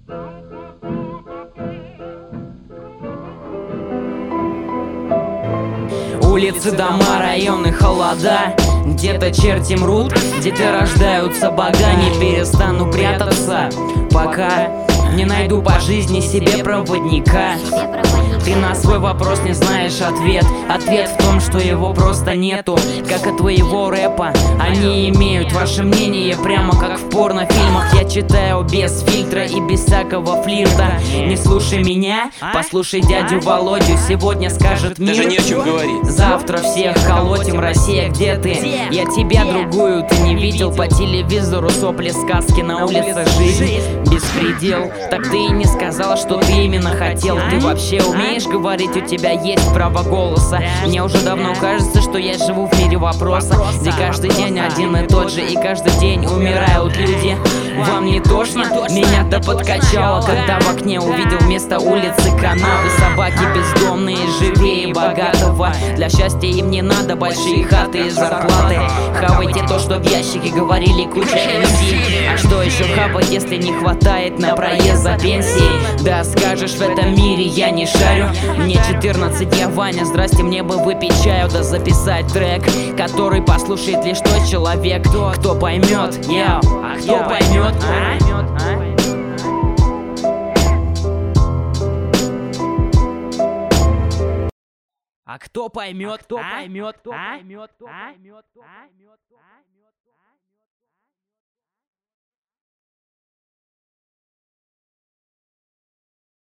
Улицы, дома, районы, холода. Где-то черти мрут, где-то рождаются бога. Не перестану прятаться, пока не найду по жизни себе проводника. Ты на свой вопрос не знаешь ответ. Ответ в том, что его просто нету. Как и твоего рэпа, они имеют ваше мнение прямо как в порнофильмах. Я читаю без фильтра и без всякого флирта. Не слушай меня, послушай дядю Володю. Сегодня скажет мир, даже не о чем говорить. Завтра всех колотим. Россия, где ты? Я тебя другую ты не видел. По телевизору сопли, сказки, на улице жизнь, беспредел. Так ты и не сказал, что ты именно хотел. Ты вообще умеешь говорить, у тебя есть право голоса. Мне уже давно кажется, что я живу в мире вопроса, где каждый день один и тот же, и каждый день умирают люди. Вам не тошно? Меня-то подкачало, когда в окне увидел вместо улицы канавы. Собаки бездомные, живее богатого. Для счастья им не надо большие хаты и зарплаты. Хавайте то, что в ящике говорили куча MC. А что еще хавать, если не хватает на проезд за пенсией? Да скажешь, в этом мире я не шарю. Мне 14, я Ваня, здрасте, мне бы выпить чаю, да записать трек, который послушает лишь тот человек, кто поймет, а кто поймет, а кто поймет, кто поймет, кто поймет, кто поймет.